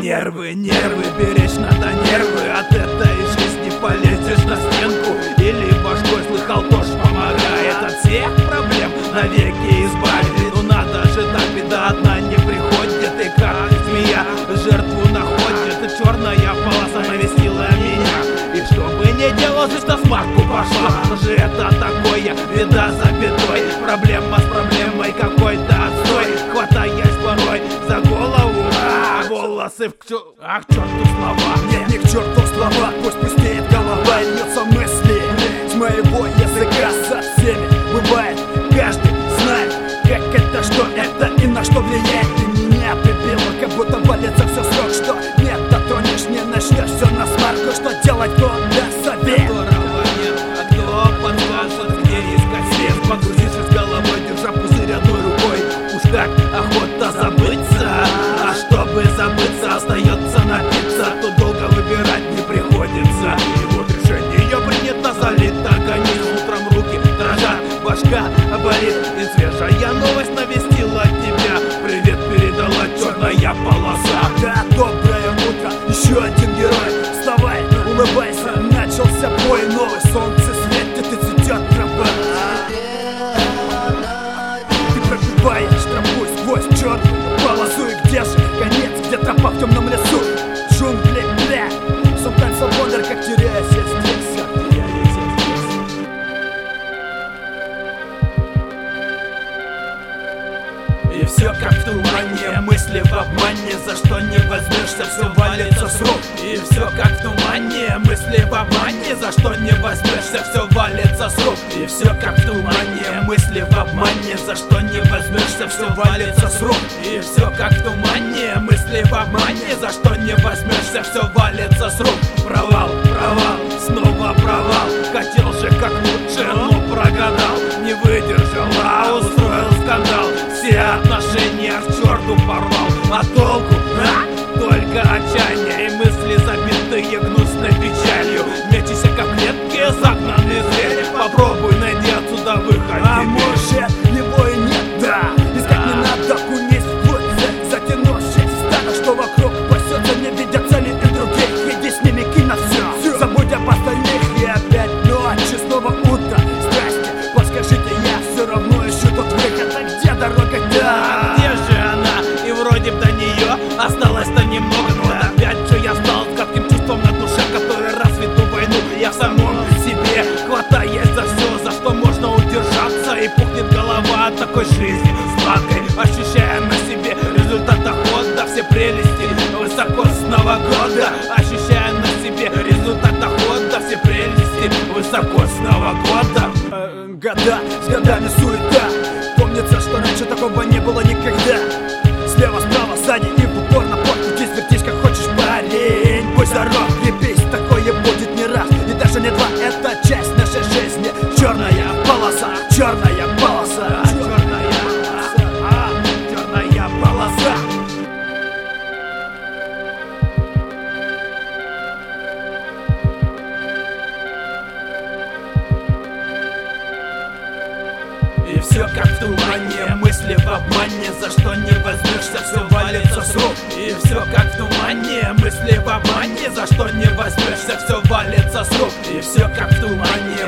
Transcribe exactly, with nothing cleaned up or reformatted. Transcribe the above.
нервы, нервы, беречь надо нервы. От этой жизни полезешь на стенку или башкой слыхал, тоже помогает. От всех проблем навеки избавит. Но надо же так, беда одна не приходит. И как змея жертву находит. Черная полоса навестила меня. И что бы ни делал, жизнь на смарку пошла. Что же это такое? Беда за бедой, проблема с проблемой, какой-то отстой. Хватаясь порой за голову, а волосы в к... Ах, к черту слова. Нет, не к черту слова, пусть пустеет голова и льется мысли с моего языка со всеми. Бывает, каждый знает, как это, что это и на что влияет. Ты меня прибила, как будто валится все срок. Что нет, дотронешь, не начнешь все на смарку. Что делать, кто даст совет? Которого нет, а кто подскажет, где искать свет? Погрузившись головой, держа пузырь одной рукой. Уж как охота забыться, а чтобы забыться, остается напиться. Тут долго выбирать не приходится. И вот решение принято, залит организм. Утром руки дрожат, башка болит. И свежая новость навестила тебя. Привет передала черная полоса. Да, доброе утро, еще один герой. Вставай, улыбайся, начался бой новый. Солнце светит и цветет трава. Ты пробиваешь тропу сквозь черную полосу. И где же конец, где тропа в темном лесу? Джунгли, бля, sometimes I wonder, как теряюсь я здесь, как теряюсь я здесь. И все как в тумане, мысли в обмане. За что не возьмешься, все валится с рук. И все как в тумане, мысли в обмане. За что не возьмешься, все валится с рук. И все как в тумане, мысли в обмане. За что не возьмешься, все валится с рук. И все как в тумане, мысли в обмане. За что не возьмешься, все валится с рук. Провал, провал, снова провал. Хотел же как лучше, но прогадал. Не выдержал, а устроил скандал. Все отношения к черту порвал. А толку, а? Только отчаяние. И мысли забитые гнусной печалью. Мечися как клетки, загнанный зверь. Попробуй найди отсюда выход. А может его и нет, да. Искать не надо, кунись в путь. Затянувшись стадо, что вокруг пасется. Не видя цели и других, иди с ними, кинь на все. Забудь об остальных и опять ночь. И снова утро, здрасте. Подскажите, я все равно ищу тот выход. А где дорога, да? Где же она? И вроде бы до нее осталось-то немного. Но опять же я стал с гадким чувством на душе, который раз веду войну. Я в самом себе хватаясь за все, за что можно удержаться. И пухнет голова от такой жизни сладкой, ощущая на себе результат дохода. Все прелести высоко с Нового года. Ощущая на себе результат дохода. Все прелести высоко с Нового года. э, Года, с годами суета. Помнится, что раньше такого не было никогда. Слева, справа, сзади и в упор на порт. Крутись, вертись, как хочешь, парень. Будь здоров, крепись, такое будет не раз и даже не два, это часть нашей жизни. Черная полоса, черная полоса, черная полоса, черная полоса. И все как в тумане, мысли в обмане. За что не возьмешься, все валится с рук. И все как в тумане, мысли в обмане. За что не возьмешься, все валится с рук. И все как в тумане,